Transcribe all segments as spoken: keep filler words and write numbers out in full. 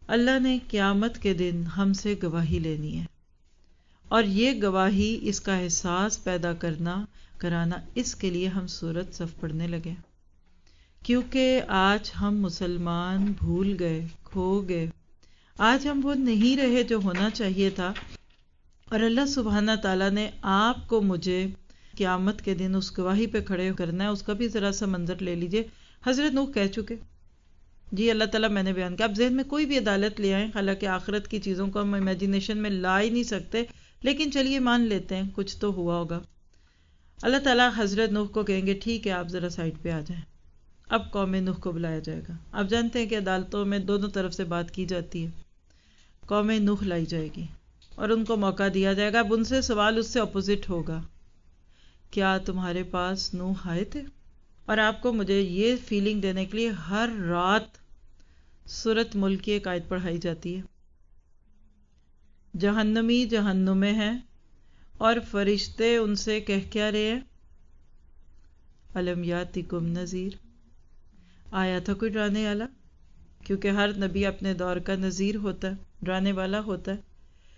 اللہ نے قیامت کے دن ہم سے گواہی لینی ہے، اور یہ گواہی، اس کا احساس پیدا کرنا کرانا، اس کے لیے ہم سورۃ صف پڑھنے لگے، کیونکہ آج ہم مسلمان بھول گئے، کھو گئے، آج ہم وہ نہیں رہے جو ہونا چاہیے تھا، اور اللہ سبحانہ تعالیٰ نے آپ کو مجھے قیامت کے دن اس گواہی پہ کھڑے کرنا ہے۔ اس کا بھی ذرا سا منظر لے لیجئے۔ حضرت نوح کہہ چکے، جی اللہ تعالیٰ میں نے بیان کیا، آپ ذہن میں کوئی بھی عدالت لے آئیں، حالانکہ آخرت کی چیزوں کو ہم امیجینیشن میں لا ہی نہیں سکتے، لیکن چلیے مان لیتے ہیں کچھ تو ہوا ہوگا۔ اللہ تعالیٰ حضرت نوح کو کہیں گے ٹھیک ہے آپ ذرا سائڈ پہ آ جائیں، اب قوم نوح کو بلایا جائے گا۔ آپ جانتے ہیں کہ عدالتوں میں دونوں طرف سے بات کی جاتی ہے، قوم نوح لائی جائے گی اور ان کو موقع دیا جائے گا۔ اب ان سے سوال اس سے اپوزٹ ہوگا، کیا تمہارے پاس نوح آئے تھے؟ اور آپ کو مجھے یہ فیلنگ دینے کے لیے ہر رات سورۃ ملک کی ایک آیت پڑھائی جاتی ہے، جہنمی جہنم میں ہیں اور فرشتے ان سے کہہ کیا رہے ہیں، الم یاتکم نذیر، آیا تھا کوئی ڈرانے والا؟ کیونکہ ہر نبی اپنے دور کا نذیر ہوتا ہے، ڈرانے والا ہوتا ہے۔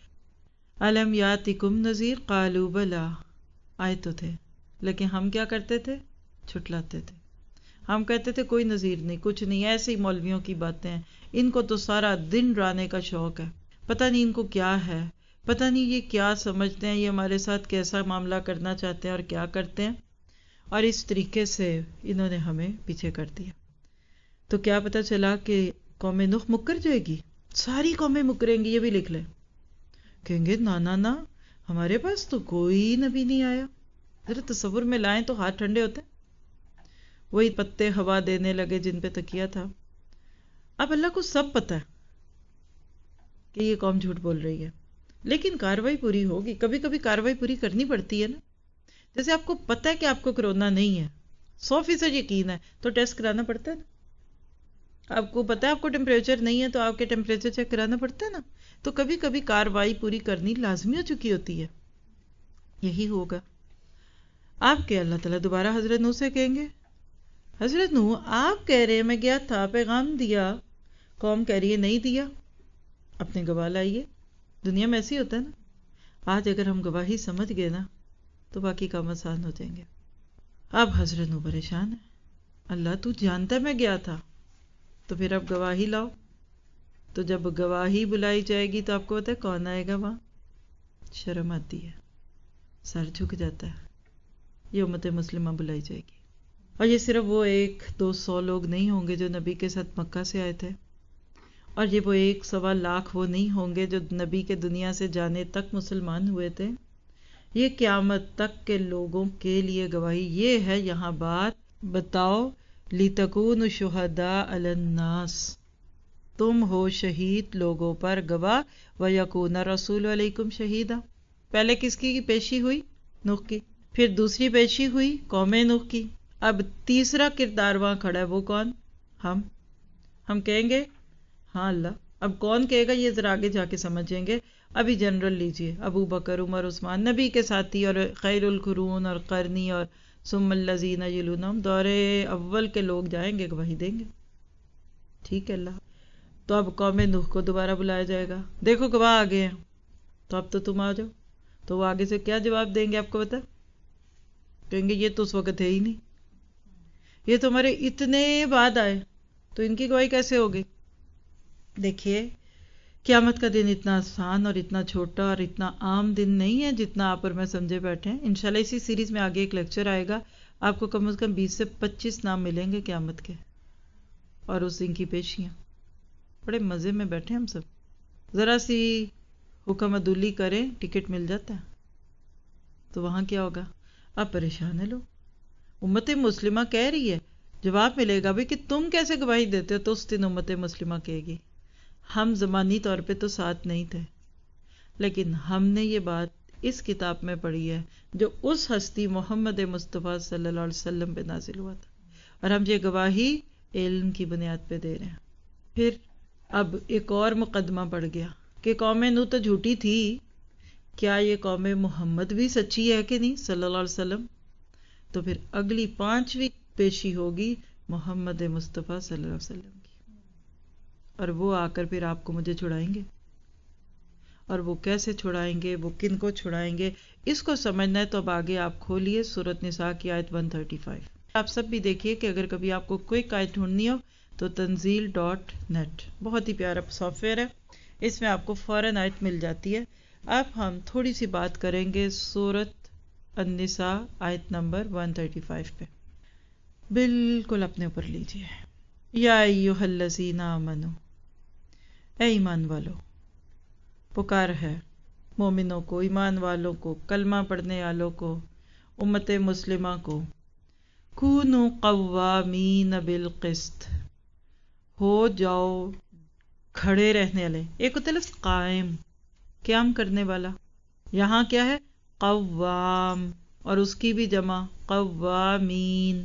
الم یاتکم نذیر قالوا بلا، آئے تو تھے، لیکن ہم کیا کرتے تھے؟ چھٹلاتے تھے۔ ہم کہتے تھے کوئی نذیر نہیں، کچھ نہیں، ایسے ہی مولویوں کی باتیں ہیں، ان کو تو سارا دن ڈرانے کا شوق ہے، پتہ نہیں ان کو کیا ہے، پتہ نہیں یہ کیا سمجھتے ہیں، یہ ہمارے ساتھ کیسا معاملہ کرنا چاہتے ہیں اور کیا کرتے ہیں، اور اس طریقے سے انہوں نے ہمیں پیچھے کر دیا۔ تو کیا پتہ چلا کہ قوم نوح مکر جائے گی، ساری قومیں مکریں گی، یہ بھی لکھ لیں، کہیں گے نا نا نا ہمارے پاس تو کوئی نبی نہیں آیا۔ ذرا تصور میں لائیں تو ہاتھ ٹھنڈے ہوتے ہیں۔ وہی پتے ہوا دینے لگے جن پہ تکیا تھا۔ اب اللہ کو سب پتہ ہے کہ یہ قوم جھوٹ بول رہی ہے، لیکن کاروائی پوری ہوگی، کبھی کبھی کاروائی پوری کرنی پڑتی ہے نا۔ جیسے آپ کو پتہ ہے کہ آپ کو کرونا نہیں ہے، سو فیصد یقین ہے، تو ٹیسٹ کرانا پڑتا ہے نا۔ آپ کو پتہ ہے آپ کو ٹیمپریچر نہیں ہے تو آپ کے ٹیمپریچر چیک کرانا پڑتا ہے نا۔ تو کبھی کبھی کاروائی پوری کرنی لازمی ہو چکی ہوتی ہے۔ یہی ہوگا۔ آپ کے اللہ تعالیٰ دوبارہ حضرت نوح سے کہیں گے، حضرت نوح آپ کہہ رہے ہیں میں گیا تھا، پیغام دیا، قوم کہہ رہی ہے نہیں دیا، اپنے گواہ لائیے۔ دنیا میں ایسے ہی ہوتا ہے نا، آج اگر ہم گواہی سمجھ گئے نا تو باقی کام آسان ہو جائیں گے۔ اب حضرت نوح پریشان ہے، اللہ تو جانتا ہے میں گیا تھا، تو پھر اب گواہی لاؤ۔ تو جب گواہی بلائی جائے گی تو آپ کو پتہ ہے کون آئے گا وہاں؟ شرم آتی ہے، سر جھک جاتا ہے، یہ امت مسلمہ بلائی جائے گی۔ اور یہ صرف وہ ایک دو سو لوگ نہیں ہوں گے جو نبی کے ساتھ مکہ سے آئے تھے، اور یہ وہ ایک سوا لاکھ وہ نہیں ہوں گے جو نبی کے دنیا سے جانے تک مسلمان ہوئے تھے۔ یہ قیامت تک کے لوگوں کے لیے گواہی۔ یہ ہے یہاں بات، بتاؤ لِتَكُونُوا شُهَدَاءَ عَلَى النَّاسِ، تم ہو شہید لوگوں پر گواہ، وَيَكُونَ الرَّسُولُ عَلَيْكُمْ شَهِيدًا۔ پہلے کس کی پیشی ہوئی؟ نوح کی۔ پھر دوسری پیشی ہوئی قوم نوح کی۔ اب تیسرا کردار وہاں کھڑا ہے، وہ کون؟ ہم ہم کہیں گے ہاں اللہ۔ اب کون کہے گا یہ ذرا آگے جا کے سمجھیں گے، ابھی جنرل لیجئے، ابو بکر، عمر، عثمان، نبی کے ساتھی اور خیر القرون اور قرنی اور ثم الذین یلونہم، دور اول کے لوگ جائیں گے گواہی دیں گے، ٹھیک ہے اللہ۔ تو اب قوم نوح کو دوبارہ بلایا جائے گا، دیکھو گواہ آ گئے ہیں، تو اب تو تم آ جاؤ۔ تو وہ آگے سے کیا جواب دیں گے آپ کو پتہ؟ کہیں گے یہ تو اس وقت ہے ہی نہیں، یہ تو ہمارے اتنے بعد آئے، تو ان کی گواہی کیسے ہوگی؟ دیکھیے قیامت کا دن اتنا آسان اور اتنا چھوٹا اور اتنا عام دن نہیں ہے جتنا آپ اور میں سمجھے بیٹھے ہیں۔ انشاءاللہ اسی سیریز میں آگے ایک لیکچر آئے گا، آپ کو کم از کم بیس سے پچیس نام ملیں گے قیامت کے اور اس دن کی پیشیاں۔ بڑے مزے میں بیٹھے ہم سب، ذرا سی حکم عدولی کریں ٹکٹ مل جاتا ہے۔ تو وہاں کیا ہوگا؟ اب پریشان ہے لوگ، امت مسلمہ کہہ رہی ہے، جواب ملے گا بھی کہ تم کیسے گواہی دیتے ہو؟ تو اس دن امت مسلمہ کہے گی ہم زمانی طور پہ تو ساتھ نہیں تھے، لیکن ہم نے یہ بات اس کتاب میں پڑھی ہے جو اس ہستی محمد مصطفیٰ صلی اللہ علیہ وسلم پہ نازل ہوا تھا، اور ہم یہ گواہی علم کی بنیاد پہ دے رہے ہیں۔ پھر اب ایک اور مقدمہ پڑ گیا کہ قوم نوح تو جھوٹی تھی، کیا یہ قوم محمد بھی سچی ہے کہ نہیں صلی اللہ علیہ وسلم؟ تو پھر اگلی پانچویں پیشی ہوگی محمد مصطفیٰ صلی اللہ علیہ وسلم کی، اور وہ آ کر پھر آپ کو مجھے چھڑائیں گے. اور وہ کیسے چھڑائیں گے، وہ کن کو چھڑائیں گے، اس کو سمجھنا ہے تو اب آگے آپ کھولیے سورۃ نساء کی آیت ایک سو پینتیس. آپ سب بھی دیکھیے کہ اگر کبھی آپ کو کوئی آیت ڈھونڈنی ہو تو تنزیل ڈاٹ نیٹ بہت ہی پیارا سافٹ ویئر ہے، اس میں آپ کو فوراً آیت مل جاتی ہے. اب ہم تھوڑی سی بات کریں گے سورۃ النساء آیت نمبر ایک سو پینتیس پہ. بالکل اپنے اوپر لیجیے. یا ایھا الذین آمنوا، اے ایمان والو، پکار ہے مومنوں کو، ایمان والوں کو، کلمہ پڑھنے والوں کو، امت مسلمہ کو. کونوا قوامین بالقسط، ہو جاؤ کھڑے رہنے والے. ایک ہوتا ہے لفظ قائم، قیام کرنے والا، یہاں کیا ہے قوام، اور اس کی بھی جمع قوامین.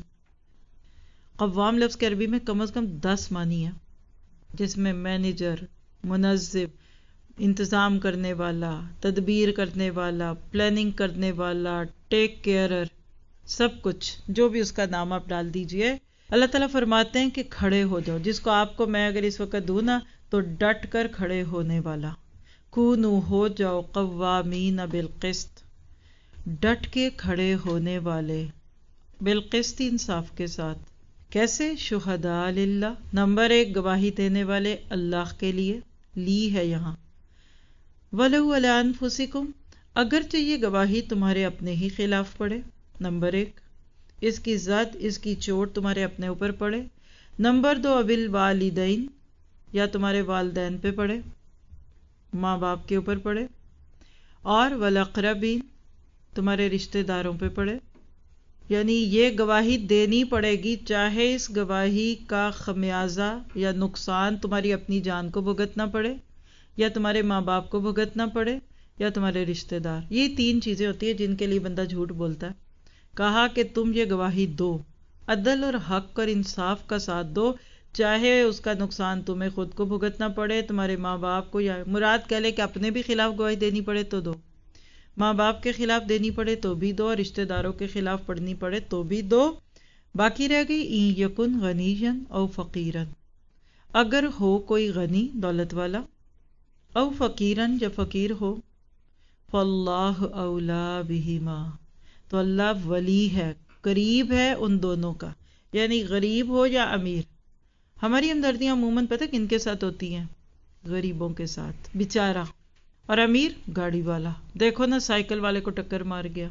قوام لفظ کے عربی میں کم از کم دس معنی ہے، جس میں مینیجر، منظم، انتظام کرنے والا، تدبیر کرنے والا، پلاننگ کرنے والا، ٹیک کیئرر، سب کچھ جو بھی اس کا نام آپ ڈال دیجئے. اللہ تعالیٰ فرماتے ہیں کہ کھڑے ہو جاؤ، جس کو آپ کو میں اگر اس وقت دوں نا تو ڈٹ کر کھڑے ہونے والا. کونوا، ہو جاؤ، قوامین بالقسط، ڈٹ کے کھڑے ہونے والے، بالقسط انصاف کے ساتھ. کیسے؟ شہداء للہ، نمبر ایک گواہی دینے والے اللہ کے لیے، لی ہے یہاں. وَلَوْ عَلَىٰ أَنفُسِكُمْ، اگرچہ یہ گواہی تمہارے اپنے ہی خلاف پڑے، نمبر ایک اس کی زد، اس کی چوٹ تمہارے اپنے اوپر پڑے. نمبر دو وَالِوَالِدَيْنِ، یا تمہارے والدین پہ پڑے، ماں باپ کے اوپر پڑے. اور وَالْأَقْرَبِينَ، تمہارے رشتہ داروں پہ پڑے. یعنی یہ گواہی دینی پڑے گی، چاہے اس گواہی کا خمیازہ یا نقصان تمہاری اپنی جان کو بھگتنا پڑے، یا تمہارے ماں باپ کو بھگتنا پڑے، یا تمہارے رشتہ دار. یہ تین چیزیں ہوتی ہیں جن کے لیے بندہ جھوٹ بولتا ہے. کہا کہ تم یہ گواہی دو، عدل اور حق اور انصاف کا ساتھ دو، چاہے اس کا نقصان تمہیں خود کو بھگتنا پڑے، تمہارے ماں باپ کو، یا مراد کہہ لے کہ اپنے بھی خلاف گواہی دینی پڑے تو دو، ماں باپ کے خلاف دینی پڑے تو بھی دو، اور رشتہ داروں کے خلاف پڑھنی پڑے تو بھی دو. باقی رہ گئی ان یکن غنیا او فقیرا، اگر ہو کوئی غنی دولت والا، او فقیرن یا فقیر ہو، فاللہ اولا بہما، تو اللہ ولی ہے، قریب ہے ان دونوں کا. یعنی غریب ہو یا امیر. ہماری ہمدردیاں عموماً پتہ کن کے ساتھ ہوتی ہیں؟ غریبوں کے ساتھ، بیچارہ. اور امیر گاڑی والا، دیکھو نا سائیکل والے کو ٹکر مار گیا.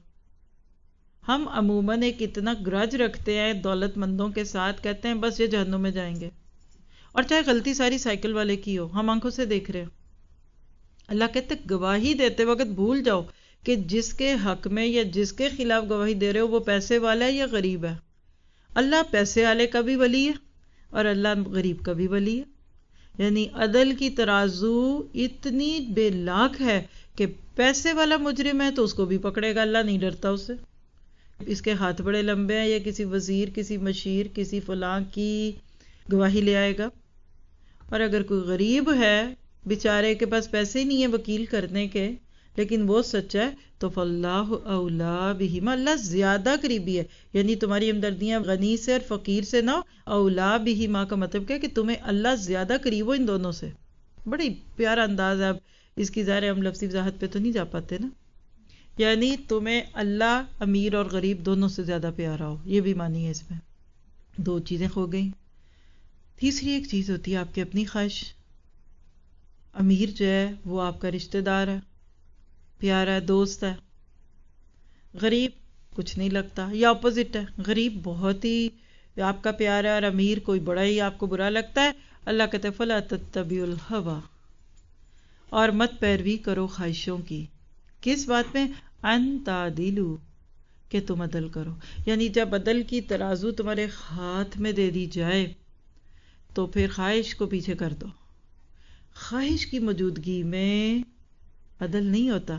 ہم عموماً ایک اتنا گرج رکھتے ہیں دولت مندوں کے ساتھ، کہتے ہیں بس یہ جہنم میں جائیں گے، اور چاہے غلطی ساری سائیکل والے کی ہو، ہم آنکھوں سے دیکھ رہے ہیں. اللہ کہتے گواہی دیتے وقت بھول جاؤ کہ جس کے حق میں یا جس کے خلاف گواہی دے رہے ہو وہ پیسے والا ہے یا غریب ہے. اللہ پیسے والے کا بھی ولی ہے اور اللہ غریب کا بھی ولی ہے. یعنی عدل کی ترازو اتنی بے لاک ہے کہ پیسے والا مجرم ہے تو اس کو بھی پکڑے گا، اللہ نہیں ڈرتا اس سے. اس کے ہاتھ بڑے لمبے ہیں، یا کسی وزیر، کسی مشیر، کسی فلاں کی گواہی لے آئے گا. اور اگر کوئی غریب ہے، بیچارے کے پاس پیسے ہی نہیں ہیں وکیل کرنے کے، لیکن وہ سچا ہے، تو فاللہ اولا بہما، اللہ زیادہ قریبی ہے. یعنی تمہاری ہمدردیاں غنی سے اور فقیر سے نہ ہو، اولا بہما کا مطلب کیا کہ تمہیں اللہ زیادہ قریب ہو ان دونوں سے. بڑی پیارا انداز ہے. اب اس کی ظاہر ہم لفظی وضاحت پہ تو نہیں جا پاتے نا. یعنی تمہیں اللہ امیر اور غریب دونوں سے زیادہ پیارا ہو، یہ بھی مانی ہے اس میں. دو چیزیں کھو گئیں. تیسری ایک چیز ہوتی ہے آپ کی اپنی خواہش. امیر جو ہے وہ آپ کا رشتہ دار ہے، پیارا ہے، دوست ہے. غریب کچھ نہیں لگتا، یا اپوزٹ ہے، غریب بہت ہی آپ کا پیارا ہے اور امیر کوئی بڑا ہی آپ کو برا لگتا ہے. اللہ کہتے فلا تتبعوا الہوی، اور مت پیروی کرو خواہشوں کی. کس بات میں؟ ان تعدلوا، کہ تم عدل کرو. یعنی جب عدل کی ترازو تمہارے ہاتھ میں دے دی جائے تو پھر خواہش کو پیچھے کر دو. خواہش کی موجودگی میں عدل نہیں ہوتا.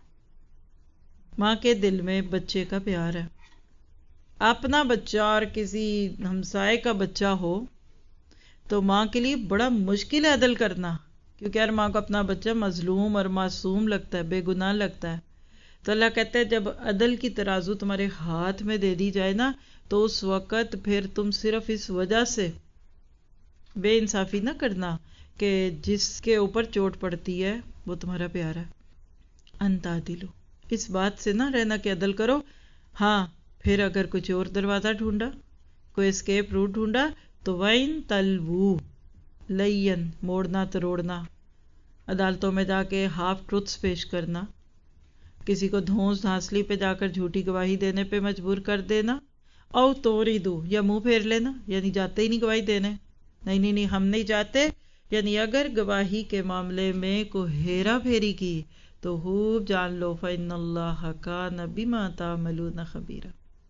ماں کے دل میں بچے کا پیار ہے، اپنا بچہ اور کسی ہمسائے کا بچہ ہو تو ماں کے لیے بڑا مشکل ہے عدل کرنا، کیونکہ ہر ماں کو اپنا بچہ مظلوم اور معصوم لگتا ہے، بے گناہ لگتا ہے. تو اللہ کہتا ہے جب عدل کی ترازو تمہارے ہاتھ میں دے دی جائے نا تو اس وقت پھر تم صرف اس وجہ سے بے انصافی نہ کرنا کہ جس کے اوپر چوٹ پڑتی ہے وہ تمہارا پیارا ہے. انت عادلو، اس بات سے نہ رہنا کہ عدل کرو. ہاں پھر اگر کچھ اور دروازہ ڈھونڈا، کوئی اسکیپ روٹ ڈھونڈا تو وَإِن تَلْوُوا، لین موڑنا تروڑنا، عدالتوں میں جا کے ہاف ٹروتھس پیش کرنا، کسی کو دھونس دھانسلی پہ جا کر جھوٹی گواہی دینے پہ مجبور کر دینا، او توریدو، یا منہ پھیر لینا، یعنی جاتے ہی نہیں گواہی دینے، نہیں نہیں نہیں ہم نہیں جاتے. یعنی اگر گواہی کے معاملے میں کوئی ہیرا پھیری کی تو خوب جان لو فَإِنَّ اللَّهَ كَانَ بِمَا تَعْمَلُونَ خَبِيرًا،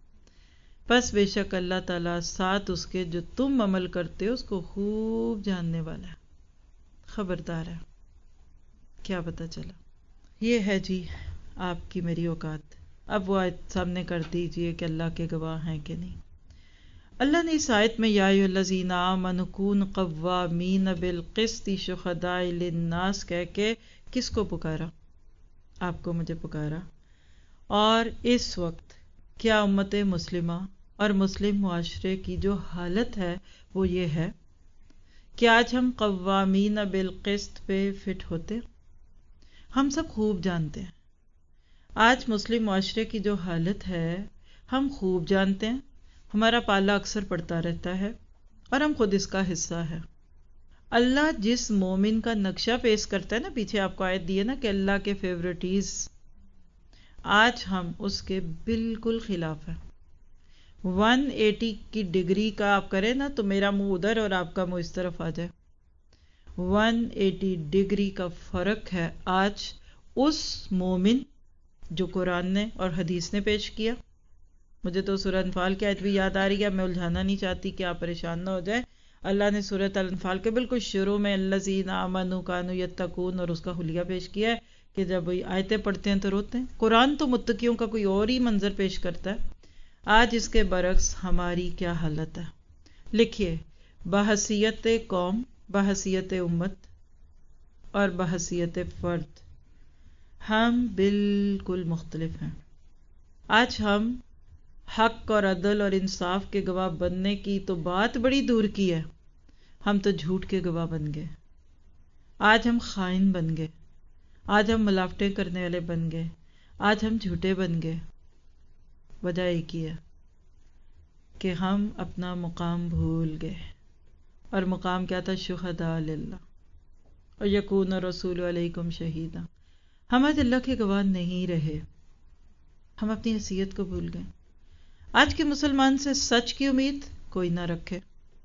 پس بے شک اللہ تعالیٰ ساتھ اس کے جو تم عمل کرتے ہو اس کو خوب جاننے والا ہے، خبردار ہے. کیا پتہ چلا؟ یہ ہے جی آپ کی میری اوقات. اب وہ آیت سامنے کر دیجئے کہ اللہ کے گواہ ہیں کہ نہیں. اللہ نے اس آیت میں یا ایھا الذین آمنوا کونوا قوامین بالقسط شہداء للناس کہہ کے کس کو پکارا؟ آپ کو مجھے پکارا. اور اس وقت کیا امت مسلمہ اور مسلم معاشرے کی جو حالت ہے وہ یہ ہے کہ آج ہم قوامین بالقسط پہ فٹ ہوتے. ہم سب خوب جانتے ہیں آج مسلم معاشرے کی جو حالت ہے، ہم خوب جانتے ہیں، ہمارا پالا اکثر پڑتا رہتا ہے اور ہم خود اس کا حصہ ہے. اللہ جس مومن کا نقشہ پیش کرتا ہے نا، پیچھے آپ کو آیت دی ہے نا کہ اللہ کے فیورٹیز، آج ہم اس کے بالکل خلاف ہیں. ون ایٹی کی ڈگری کا آپ کریں نا تو میرا منہ ادھر اور آپ کا منہ اس طرف آ جائے. ون ایٹی ڈگری کا فرق ہے آج اس مومن جو قرآن نے اور حدیث نے پیش کیا. مجھے تو سورہ انفال کی آیت بھی یاد آ رہی ہے، میں الجھانا نہیں چاہتی کہ آپ پریشان نہ ہو جائیں. اللہ نے سورۃ الانفال کے بالکل شروع میں الذین آمنوا کانوا یتقون اور اس کا حلیہ پیش کیا ہے کہ جب آیتیں پڑھتے ہیں تو روتے ہیں. قرآن تو متقیوں کا کوئی اور ہی منظر پیش کرتا ہے. آج اس کے برعکس ہماری کیا حالت ہے. لکھیے، بحیثیت قوم، بحیثیت امت اور بحیثیت فرد ہم بالکل مختلف ہیں. آج ہم حق اور عدل اور انصاف کے گواہ بننے کی تو بات بڑی دور کی ہے، ہم تو جھوٹ کے گواہ بن گئے. آج ہم خائن بن گئے، آج ہم ملاوٹیں کرنے والے بن گئے، آج ہم جھوٹے بن گئے. وجہ ایک ہی ہے کہ ہم اپنا مقام بھول گئے، اور مقام کیا تھا؟ شہداء للہ اور یکون الرسول علیکم شہیدا. ہم آج اللہ کے گواہ نہیں رہے، ہم اپنی حیثیت کو بھول گئے. آج کے مسلمان سے سچ کی امید کوئی نہ رکھے.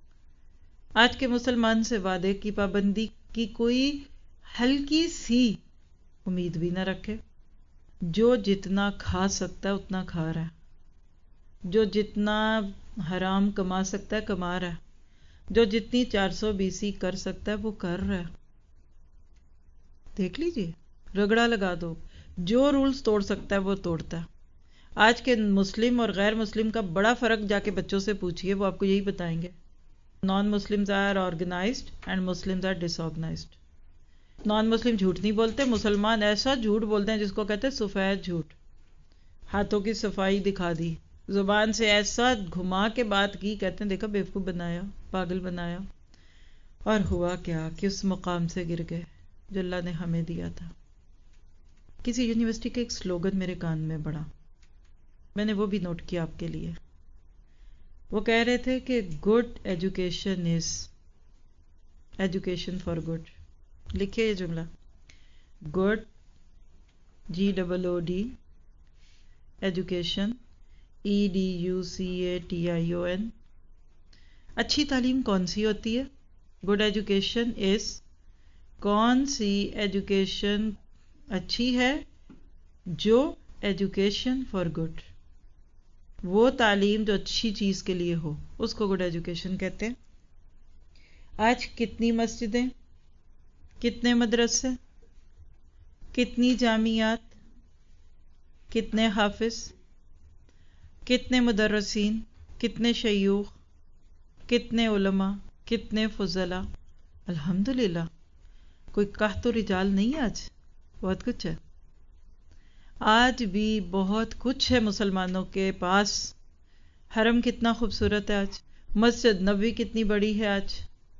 آج کے مسلمان سے وعدے کی پابندی کی کوئی ہلکی سی امید بھی نہ رکھے. جو جتنا کھا سکتا ہے اتنا کھا رہا ہے، جو جتنا حرام کما سکتا ہے کما رہا ہے، جو جتنی چار سو بیسی کر سکتا ہے وہ کر رہا ہے. دیکھ لیجئے، رگڑا لگا دو، جو رولز توڑ سکتا ہے وہ توڑتا ہے. آج کے مسلم اور غیر مسلم کا بڑا فرق جا کے بچوں سے پوچھئے، وہ آپ کو یہی بتائیں گے. Non Muslims are organised and Muslims are disorganised. Non Muslim جھوٹ نہیں بولتے، مسلمان ایسا جھوٹ بولتے ہیں جس کو کہتے ہیں سفید جھوٹ. ہاتھوں کی صفائی دکھا دی، زبان سے ایسا گھما کے بات کی، کہتے ہیں دیکھا بیوقوف بنایا، پاگل بنایا. اور ہوا کیا کہ اس مقام سے گر گئے جو اللہ نے ہمیں دیا تھا. کسی یونیورسٹی کا ایک سلوگن میرے کان میں پڑا، میں نے وہ بھی نوٹ کیا آپ کے لیے. وہ کہہ رہے تھے کہ good education is education for good. لکھے یہ جملہ، good G double O D education E D U C A T I O N. اچھی تعلیم کون سی ہوتی ہے؟ گڈ ایجوکیشن از، کون سی ایجوکیشن اچھی ہے؟ جو ایجوکیشن فار گڈ، وہ تعلیم جو اچھی چیز کے لیے ہو اس کو گڈ ایجوکیشن کہتے ہیں. آج کتنی مسجدیں، کتنے مدرسے، کتنی جامعات، کتنے حافظ، کتنے مدرسین، کتنے شیوخ، کتنے علماء، کتنے فضلاء. الحمدللہ کوئی قحط و رجال نہیں ہے، آج بہت کچھ ہے. آج بھی بہت کچھ ہے مسلمانوں کے پاس. حرم کتنا خوبصورت ہے آج، مسجد نبوی کتنی بڑی ہے آج.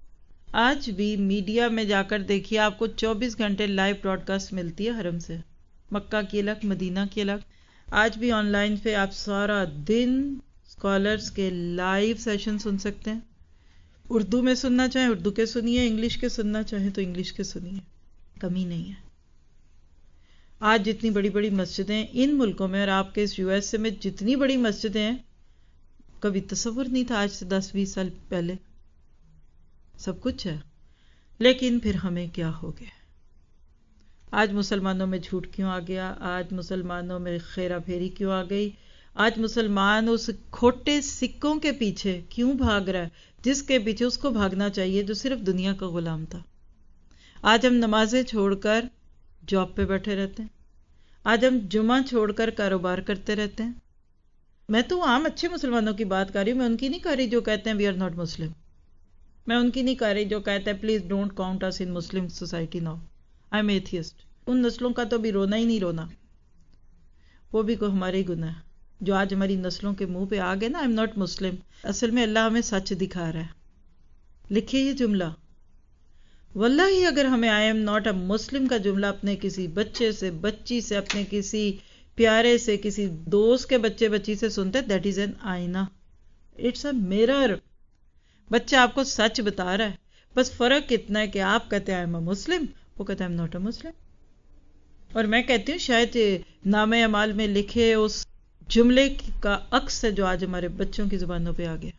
آج بھی میڈیا میں جا کر دیکھیے آپ کو چوبیس گھنٹے لائیو براڈ کاسٹ ملتی ہے حرم سے، مکہ کی الگ، مدینہ کی الگ. آج بھی آن لائن پہ آپ سارا دن اسکالرس کے لائیو سیشن سن سکتے ہیں. اردو میں سننا چاہیں اردو کے سنیے، انگلش کے سننا چاہیں تو انگلش کے سنیے، کمی نہیں ہے. آج جتنی بڑی بڑی مسجدیں ان ملکوں میں اور آپ کے اس یو ایس اے میں جتنی بڑی مسجدیں ہیں، کبھی تصور نہیں تھا آج سے دس بیس سال پہلے. سب کچھ ہے، لیکن پھر ہمیں کیا ہو گیا؟ آج مسلمانوں میں جھوٹ کیوں آ گیا؟ آج مسلمانوں میں خیرہ پھیری کیوں آ گئی؟ آج مسلمان اس کھوٹے سکوں کے پیچھے کیوں بھاگ رہا ہے جس کے پیچھے اس کو بھاگنا چاہیے جو صرف دنیا کا غلام تھا؟ آج ہم نمازیں چھوڑ کر جاب پہ بیٹھے رہتے ہیں. آج ہم جمعہ چھوڑ کر کاروبار کرتے رہتے ہیں. میں تو عام اچھے مسلمانوں کی بات کر رہی ہوں، میں ان کی نہیں کر رہی جو کہتے ہیں وی آر ناٹ مسلم. میں ان کی نہیں کر رہی جو کہتے ہیں please don't count us in Muslim society now, I am atheist. ان نسلوں کا تو بھی رونا ہی نہیں رونا، وہ بھی کوئی ہمارے ہی گناہ ہے جو آج ہماری نسلوں کے منہ پہ آ گئے نا، آئی ایم ناٹ مسلم. اصل میں اللہ ہمیں سچ دکھا رہا ہے. لکھیے یہ جملہ، واللہ ہی اگر ہمیں آئی ایم ناٹ اے مسلم کا جملہ اپنے کسی بچے سے، بچی سے، اپنے کسی پیارے سے، کسی دوست کے بچے بچی سے سنتے، دیٹ از این آئینہ، اٹس اے میرر. بچہ آپ کو سچ بتا رہا ہے، بس فرق اتنا ہے کہ آپ کہتے ہیں آئی ایم اے مسلم، وہ کہتے ہیں آئی ایم ناٹ اے مسلم. اور میں کہتی ہوں شاید نامہ اعمال میں لکھے اس جملے کا عکس ہے جو آج ہمارے بچوں کی زبانوں پہ آ گیا.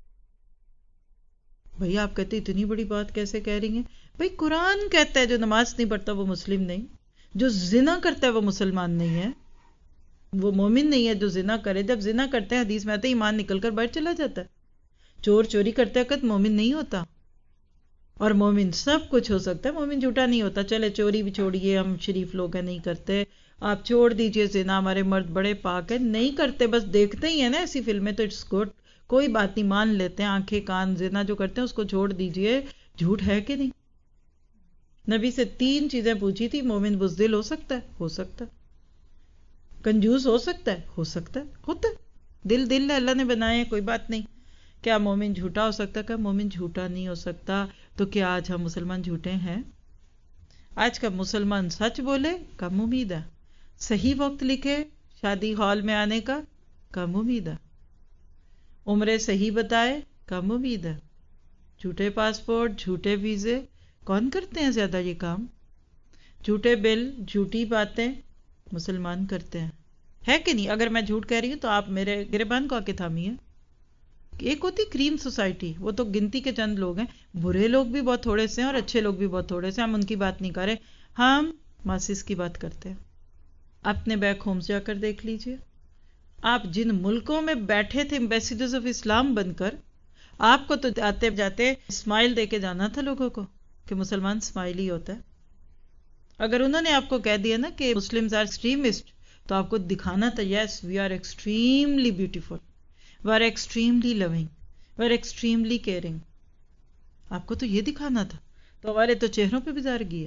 بھئی آپ کہتے اتنی بڑی بات کیسے کہہ رہی ہیں؟ بھئی قرآن کہتا ہے جو نماز نہیں پڑھتا وہ مسلم نہیں، جو زنا کرتا ہے وہ مسلمان نہیں ہے، وہ مومن نہیں ہے جو زنا کرے. جب زنا کرتے ہیں حدیث میں آتا ہے ایمان نکل کر باہر چلا جاتا ہے. چور چوری کرتے وقت مومن نہیں ہوتا، اور مومن سب کچھ ہو سکتا ہے، مومن جھوٹا نہیں ہوتا. چلے چوری بھی چھوڑیے، ہم شریف لوگ ہیں نہیں کرتے، آپ چھوڑ دیجئے زنا، ہمارے مرد بڑے پاک ہیں نہیں کرتے، بس دیکھتے ہی ہیں نا ایسی فلمیں تو اٹس گڈ، کوئی بات نہیں، مان لیتے ہیں، آنکھیں کان زنا جو کرتے ہیں اس کو چھوڑ دیجئے. جھوٹ ہے کہ نہیں؟ نبی سے تین چیزیں پوچھی تھی، مومن بزدل ہو سکتا ہے؟ ہو سکتا ہے. کنجوس ہو سکتا ہے؟ ہو سکتا ہے، ہوتا ہے، دل دل اللہ نے بنائے ہیں، کوئی بات نہیں. کیا مومن جھوٹا ہو سکتا ہے؟ کیا مومن جھوٹا نہیں ہو سکتا. تو کیا آج ہم مسلمان جھوٹے ہیں؟ آج کا مسلمان سچ بولے کم امید ہے، صحیح وقت لکھے شادی ہال میں آنے کا کم امید ہے، عمرے صحیح بتائے کم امید ہے. جھوٹے پاسپورٹ، جھوٹے ویزے، کون کرتے ہیں زیادہ یہ کام؟ جھوٹے بل، جھوٹی باتیں مسلمان کرتے ہیں، ہے کہ نہیں؟ اگر میں جھوٹ کہہ رہی ہوں تو آپ میرے گریبان کو آ کے تھامیے. ایک ہوتی کریم سوسائٹی، وہ تو گنتی کے چند لوگ ہیں، برے لوگ بھی بہت تھوڑے سے ہیں اور اچھے لوگ بھی بہت تھوڑے سے ہیں. ہم ان کی بات نہیں کر رہے، ہم ماسس کی بات کرتے ہیں. اپنے بیک ہوم سے جا کر دیکھ لیجئے، آپ جن ملکوں میں بیٹھے تھے ایمبیسیڈرز آف اسلام بن کر، آپ کو تو آتے جاتے اسمائل دے کے جانا تھا لوگوں کو کہ مسلمان اسمائل ہی ہوتا ہے. اگر انہوں نے آپ کو کہہ دیا نا کہ مسلمز آر ایکسٹریمسٹ، تو آپ کو دکھانا تھا yes we are extremely beautiful, we are extremely loving, we are extremely caring. آپ کو تو یہ دکھانا تھا، تو ہمارے تو چہروں پہ بزارگی ہے.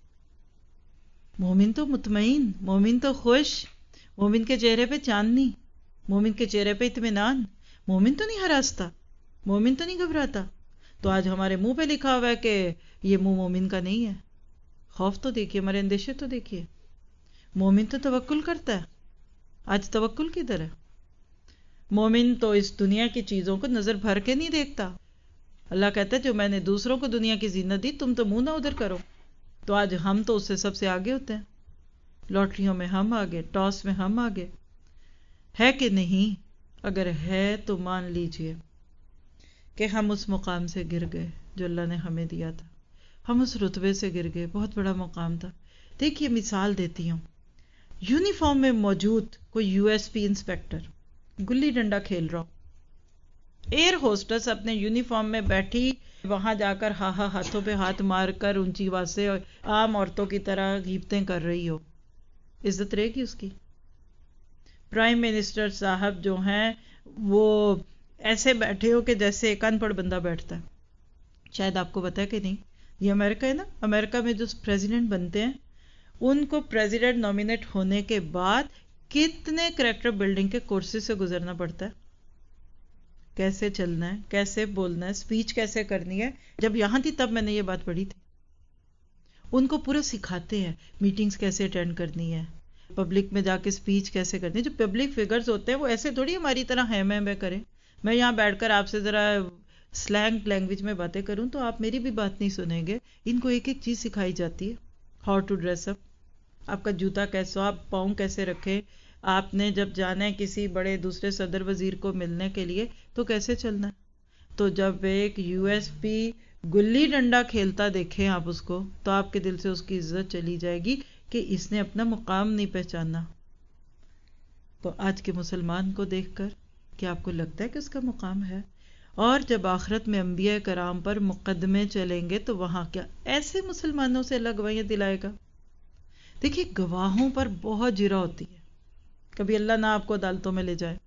مومن تو مطمئن، مومن تو خوش، مومن کے چہرے پہ چاندنی، مومن کے چہرے پہ اطمینان. مومن تو نہیں ہراستا، مومن تو نہیں گھبراتا. تو آج ہمارے منہ پہ لکھا ہوا ہے کہ یہ منہ مومن کا نہیں ہے. خوف تو دیکھیے، ہمارے اندیشے تو دیکھیے. مومن تو توکل کرتا ہے، آج توکل کدھر ہے؟ مومن تو اس دنیا کی چیزوں کو نظر بھر کے نہیں دیکھتا. اللہ کہتا ہے جو میں نے دوسروں کو دنیا کی زینت دی تم تو منہ نہ ادھر کرو. تو آج ہم تو اس سے سب سے آگے ہوتے ہیں، لاٹریوں میں ہم آگے، ٹاس میں ہم آگے، ہے کہ نہیں؟ اگر ہے تو مان لیجئے کہ ہم اس مقام سے گر گئے جو اللہ نے ہمیں دیا تھا. ہم اس رتبے سے گر گئے، بہت بڑا مقام تھا. دیکھیے مثال دیتی ہوں، یونیفارم میں موجود کوئی یو ایس پی انسپیکٹر گلی ڈنڈا کھیل رہا ہو، ایئر ہوسٹس اپنے یونیفارم میں بیٹھی وہاں جا کر ہا ہا ہاتھوں پہ ہاتھ مار کر اونچی آواز سے عام عورتوں کی طرح غیبتیں کر رہی ہو، عزت رہے گی اس کی؟ پرائم منسٹر صاحب جو ہیں وہ ایسے بیٹھے ہو کہ جیسے ایک ان پڑھ بندہ بیٹھتا ہے. شاید آپ کو پتا ہے کہ نہیں، یہ امریکہ ہے نا، امریکہ میں جو پریزیڈنٹ بنتے ہیں ان کو پریزیڈنٹ نامینیٹ ہونے کے بعد کتنے کریکٹر بلڈنگ کے کورسز سے گزرنا پڑتا ہے. کیسے چلنا ہے، کیسے بولنا ہے، سپیچ کیسے کرنی ہے. جب یہاں تھی تب میں نے یہ بات پڑھی تھی. ان کو پورا سکھاتے ہیں میٹنگز کیسے اٹینڈ کرنی ہے، پبلک میں جا کے سپیچ کیسے کرنی ہے. جو پبلک فگرز ہوتے ہیں وہ ایسے تھوڑی ہماری طرح ہے میں میں کریں. میں یہاں بیٹھ کر آپ سے ذرا سلینگ لینگویج میں باتیں کروں تو آپ میری بھی بات نہیں سنیں گے. ان کو ایک ایک چیز سکھائی جاتی ہے. ہاؤ ٹو ڈریس اپ، آپ کا جوتا کیسا، آپ پاؤں کیسے رکھیں، آپ نے جب جانا ہے کسی بڑے دوسرے صدر وزیر کو ملنے کے لیے تو کیسے چلنا ہے. تو جب ایک U S P gilli danda کھیلتا دیکھیں آپ اس کو تو آپ کے دل سے اس کی عزت چلی جائے گی کہ اس نے اپنا مقام نہیں پہچانا. تو آج کے مسلمان کو دیکھ کر کیا آپ کو لگتا ہے کہ اس کا مقام ہے؟ اور جب آخرت میں انبیاء کرام پر مقدمے چلیں گے تو وہاں کیا ایسے مسلمانوں سے اللہ گواہیاں دلائے گا؟ دیکھیے گواہوں پر بہت جرا ہوتی ہے، کبھی اللہ نہ آپ کو عدالتوں میں لے جائے.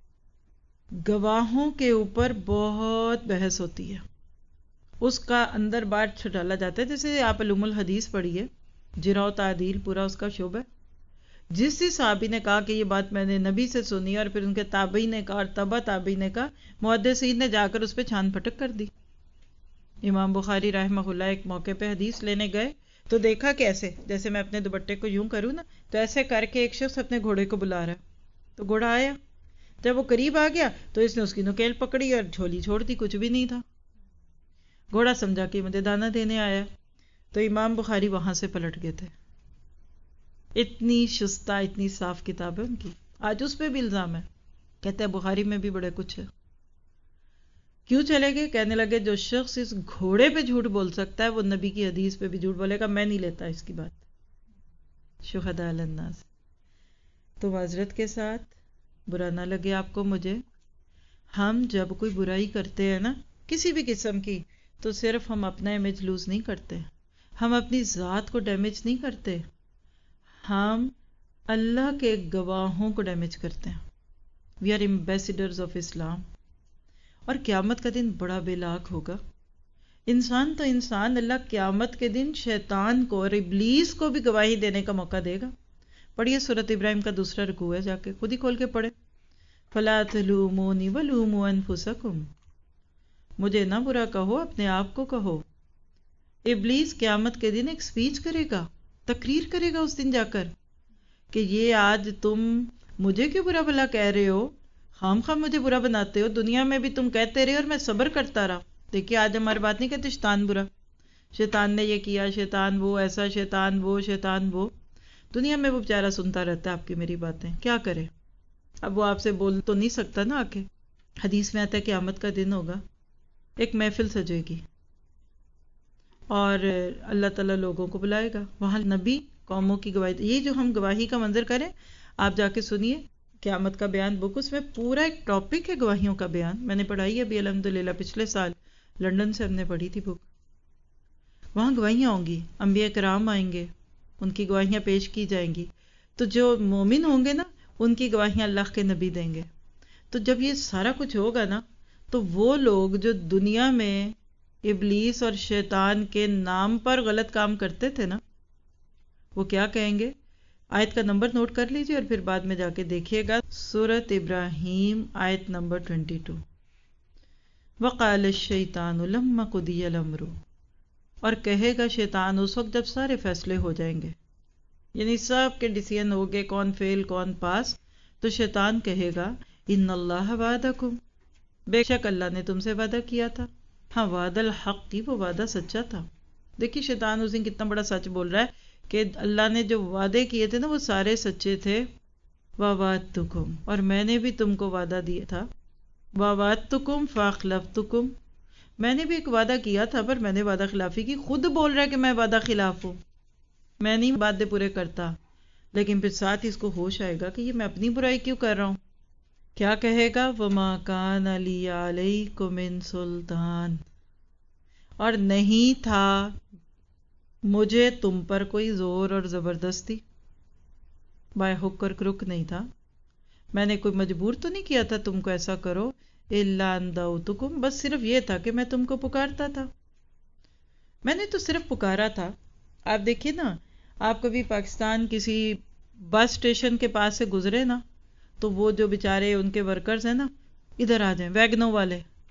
گواہوں کے اوپر بہت بحث ہوتی ہے، اس کا اندر بار چھٹالا جاتا ہے. جیسے آپ علوم الحدیث پڑھیے، جرا و تعدیل پورا اس کا شعبہ. جس جس صحابی نے کہا کہ یہ بات میں نے نبی سے سنی اور پھر ان کے تابعی نے کہا اور تبع تابعی نے کہا، محدثین نے جا کر اس پہ چھان پھٹک کر دی. امام بخاری رحمہ اللہ ایک موقع پہ حدیث لینے گئے تو دیکھا کہ ایسے جیسے میں اپنے دوپٹے کو یوں کروں نا تو ایسے کر کے ایک شخص اپنے گھوڑے کو بلا رہا ہے. تو گھوڑا آیا، جب وہ قریب آ گیا تو اس نے اس کی نکیل پکڑی اور جھولی چھوڑ دی، کچھ بھی نہیں تھا. گھوڑا سمجھا کہ مجھے دانہ دینے آیا. تو امام بخاری وہاں سے پلٹ گئے تھے. اتنی شستہ اتنی صاف کتاب ہے ان کی. آج اس پہ بھی الزام ہے، کہتے ہیں بخاری میں بھی بڑے کچھ ہے. کیوں چلے گئے؟ کہنے لگے جو شخص اس گھوڑے پہ جھوٹ بول سکتا ہے وہ نبی کی حدیث پہ بھی جھوٹ بولے گا، میں نہیں لیتا اس کی بات. شہداء علی الناس. تو معذرت کے ساتھ برا نہ لگے آپ کو مجھے، ہم جب کوئی برائی کرتے ہیں نا کسی بھی قسم کی تو صرف ہم اپنا امیج لوز نہیں کرتے، ہم اپنی ذات کو ڈیمیج نہیں کرتے، ہم اللہ کے گواہوں کو ڈیمیج کرتے ہیں. We are ambassadors of Islam. اور قیامت کا دن بڑا بے لاک ہوگا. انسان تو انسان، اللہ قیامت کے دن شیطان کو اور ابلیس کو بھی گواہی دینے کا موقع دے گا. پڑھیے سورۃ ابراہیم کا دوسرا رکوع ہے، جا کے خود ہی کھول کے پڑھے. فَلَا تَلُومُونِي وَلُومُوا أَنفُسَكُمْ، مجھے نہ برا کہو اپنے آپ کو کہو. ابلیس قیامت کے دن ایک سپیچ کرے گا، تقریر کرے گا اس دن جا کر کہ یہ آج تم مجھے کیوں برا بھلا کہہ رہے ہو، خام خام مجھے برا بناتے ہو، دنیا میں بھی تم کہتے رہے اور میں صبر کرتا رہا. دیکھیے آج ہماری بات نہیں کہتے شیطان برا، شیطان نے یہ کیا، شیطان وہ ایسا، شیطان وہ شیطان وہ. دنیا میں وہ بیچارہ سنتا رہتا ہے آپ کی میری باتیں، کیا کرے؟ اب وہ آپ سے بول تو نہیں سکتا نا. آ کے حدیث میں آتا ہے قیامت کا دن ہوگا، ایک محفل سجے گی اور اللہ تعالیٰ لوگوں کو بلائے گا. وہاں نبی قوموں کی گواہی، یہ جو ہم گواہی کا منظر کریں آپ جا کے سنیے قیامت کا بیان بک، اس میں پورا ایک ٹاپک ہے گواہیوں کا بیان. میں نے پڑھائی ہے ابھی الحمدللہ، پچھلے سال لندن سے ہم نے پڑھی تھی بک. وہاں گواہیاں ہوں گی، انبیاء کرام آئیں گے، ان کی گواہیاں پیش کی جائیں گی. تو جو مومن ہوں گے نا ان کی گواہیاں اللہ کے نبی دیں گے. تو جب یہ سارا کچھ ہوگا نا تو وہ لوگ جو دنیا میں ابلیس اور شیطان کے نام پر غلط کام کرتے تھے نا وہ کیا کہیں گے؟ آیت کا نمبر نوٹ کر لیجئے اور پھر بعد میں جا کے دیکھیے گا. سورۃ ابراہیم آیت نمبر بائیس. وقال الشیطان لما قضی الامر، اور کہے گا شیطان اس وقت جب سارے فیصلے ہو جائیں گے، یعنی سب کے ڈیسیژن ہو گئے کون فیل کون پاس، تو شیطان کہے گا ان اللہ وعدکم، بے شک اللہ نے تم سے وعدہ کیا تھا. ہاں وعد الحق کی، وہ وعدہ سچا تھا. دیکھیے شیطان اس دن کتنا بڑا سچ بول رہا ہے کہ اللہ نے جو وعدے کیے تھے نا وہ سارے سچے تھے. وَوَعَدتُّكُمْ، اور میں نے بھی تم کو وعدہ دیا تھا. وَوَعَدتُّكُمْ فَأَخْلَفْتُكُمْ، میں نے بھی ایک وعدہ کیا تھا پر میں نے وعدہ خلافی کی. خود بول رہا ہے کہ میں وعدہ خلاف ہوں، میں نہیں وعدے پورے کرتا. لیکن پھر ساتھ ہی اس کو ہوش آئے گا کہ یہ میں اپنی برائی کیوں کر رہا ہوں. کیا کہے گا؟ وَمَا كَانَ لِي عَلَيْكُمْ مِن سُلطان، اور نہیں تھا مجھے تم پر کوئی زور اور زبردستی، بائے ہک اور کرک نہیں تھا. میں نے کوئی مجبور تو نہیں کیا تھا تم کو ایسا کرو. إِلَّا أَن دَعَوْتُكُمْ، بس صرف یہ تھا کہ میں تم کو پکارتا تھا. میں نے تو صرف پکارا تھا. آپ دیکھیے نا، آپ کبھی پاکستان کسی بس اسٹیشن کے پاس سے گزرے نا تو وہ جو بیچارے ان کے ورکرز ہیں نا ادھر آ جائیں، ویگنوں والے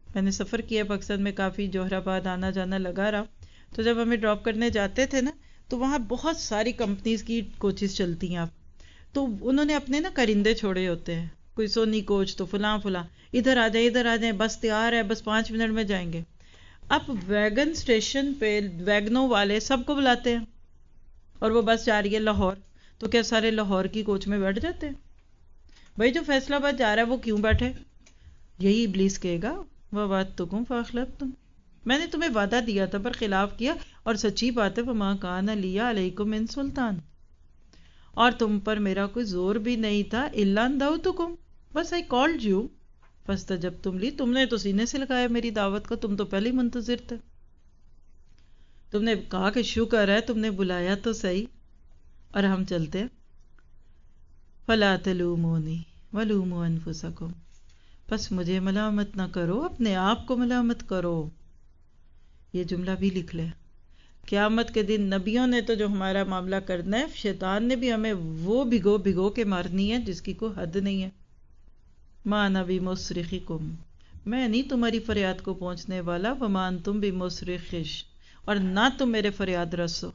میں نے سفر کیا پاکستان میں کافی، جوہر آباد آنا جانا لگا رہا، تو جب ہمیں ڈراپ کرنے جاتے تھے نا تو وہاں بہت ساری کمپنیز کی کوچز چلتی ہیں، آپ تو انہوں نے اپنے نا کرندے چھوڑے ہوتے ہیں، کوئی سونی کوچ تو فلاں فلاں، ادھر آ جائیں ادھر آ جائیں، بس تیار ہے، بس پانچ منٹ میں جائیں گے۔ اب ویگن اسٹیشن پہ ویگنوں والے سب کو بلاتے ہیں، اور وہ بس جا رہی ہے لاہور، تو کیا سارے لاہور کی کوچ میں بیٹھ جاتے ہیں؟ بھائی جو فیصلہ آباد جا رہا ہے وہ کیوں بیٹھے؟ یہی ابلیس کہے گا وَوَعَدتُّكُمْ فَأَخْلَفْتُمْ، میں نے تمہیں وعدہ دیا تھا پر خلاف کیا، اور سچی بات ہے وَمَا كَانَ لِيَ عَلَيْكُمْ مِنْ سُلطان، اور تم پر میرا کوئی زور بھی نہیں تھا، إِلَّا أَن دَعَوْتُكُمْ، بس I called you فَاسْتَجَبْتُمْ لِي، تم نے تو سینے سے لگایا میری دعوت کو، تم تو پہلے ہی منتظر تھے، تم نے کہا کہ شکر ہے تم نے بلایا تو صحیح، اور ہم چلتے ہیں۔ فَلَا تَلُومُونِي وَلُومُوا أَنفُسَكُمْ، بس مجھے ملامت نہ کرو، اپنے آپ کو ملامت کرو۔ یہ جملہ بھی لکھ لے، قیامت کے دن نبیوں نے تو جو ہمارا معاملہ کرنا ہے، شیطان نے بھی ہمیں وہ بھگو بھگو کے مارنی ہے جس کی کوئی حد نہیں ہے۔ مَا أَنَا بِمُصْرِخِكُمْ، میں نہیں تمہاری فریاد کو پہنچنے والا، وَمَا أَنْتُمْ بِمُصْرِخِي، اور نہ تم میرے فریاد رسو۔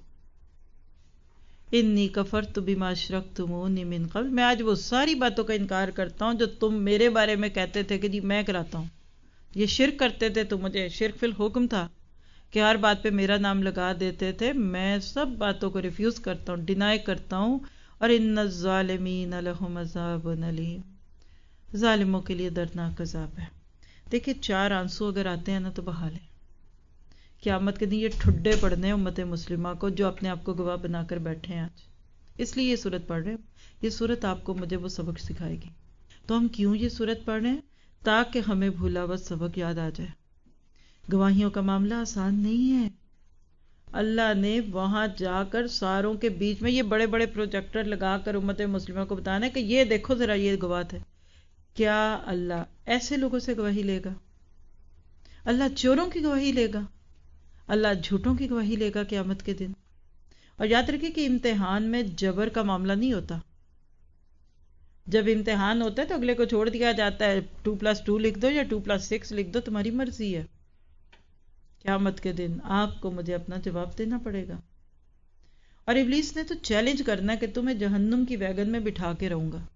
انی کفرت بما اشرکتمونی من قبل، میں آج وہ ساری باتوں کا انکار کرتا ہوں جو تم میرے بارے میں کہتے تھے کہ جی میں کراتا ہوں، یہ شرک کرتے تھے تو مجھے شرک فی الحکم تھا کہ ہر بات پہ میرا نام لگا دیتے تھے، میں سب باتوں کو ریفیوز کرتا ہوں، ڈینائی کرتا ہوں، اور ان الظالمین لہم عذاب علیم، ظالموں کے لیے دردناک عذاب ہے۔ دیکھیں چار آنسو اگر آتے ہیں نا تو بہا لیں، قیامت کے دن یہ ٹھڈے پڑنے امت مسلمہ کو جو اپنے آپ کو گواہ بنا کر بیٹھے ہیں آج، اس لیے یہ صورت پڑھ رہے ہیں، یہ صورت آپ کو مجھے وہ سبق سکھائے گی۔ تو ہم کیوں یہ صورت پڑھ رہے ہیں؟ تاکہ ہمیں بھولا ہوا سبق یاد آ جائے۔ گواہیوں کا معاملہ آسان نہیں ہے، اللہ نے وہاں جا کر ساروں کے بیچ میں یہ بڑے بڑے پروجیکٹر لگا کر امت مسلمہ کو بتانا ہے کہ یہ دیکھو ذرا یہ گواہ تھے۔ کیا اللہ ایسے لوگوں سے گواہی لے گا؟ اللہ چوروں کی گواہی لے گا؟ اللہ جھوٹوں کی گواہی لے گا قیامت کے دن؟ اور یاد رکھیں کہ امتحان میں جبر کا معاملہ نہیں ہوتا، جب امتحان ہوتا ہے تو اگلے کو چھوڑ دیا جاتا ہے، ٹو پلس ٹو لکھ دو یا ٹو پلس سکس لکھ دو، تمہاری مرضی ہے۔ قیامت کے دن آپ کو مجھے اپنا جواب دینا پڑے گا، اور ابلیس نے تو چیلنج کرنا ہے کہ تمہیں جہنم کی ویگن میں بٹھا کے رہوں گا۔